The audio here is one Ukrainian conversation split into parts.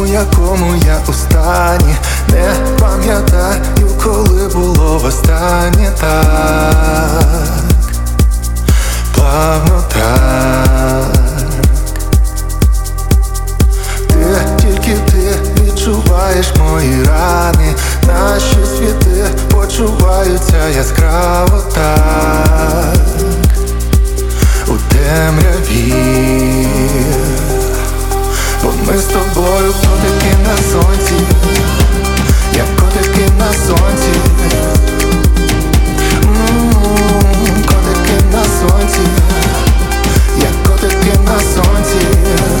якому я у стані. Не пам'ятаю, коли було востаннє так плавно так. Тільки ти відчуваєш мої рани, наші світи почуваються яскраво так у темряві. Бо ми з тобою котики на сонці, як котики на сонці. Котики на сонці, як котики на сонці.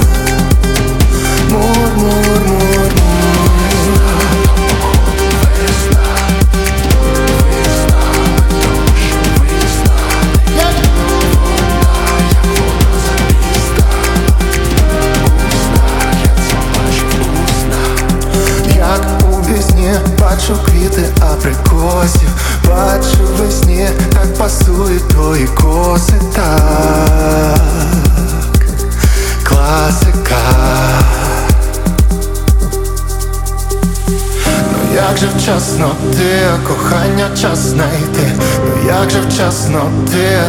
Мур, мур, мур, мур. Як у вісні бачу квіти абрикосів, бачу весні, так пасують твої коси, так класика. Ну як же вчасно ти, кохання час знайти. Ну як же вчасно ти,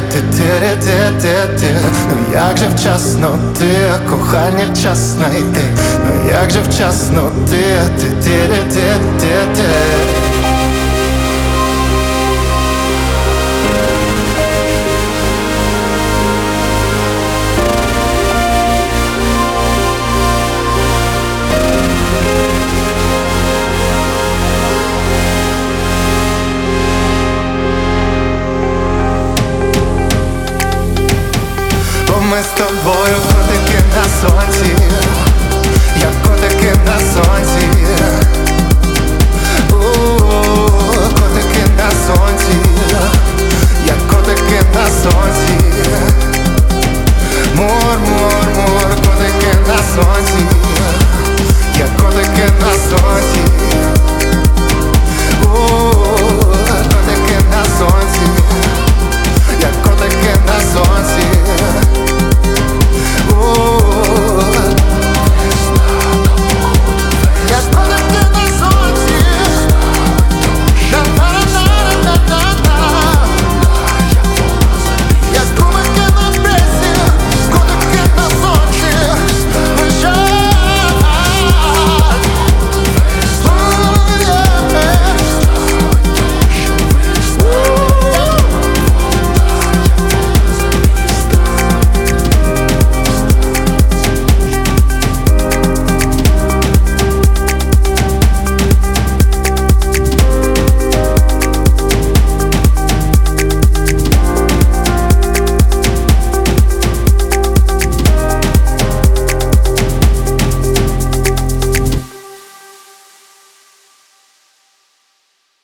ну як же вчасно ти, кохання час знайти. Ну як же вчасно ти. Бо ми з тобою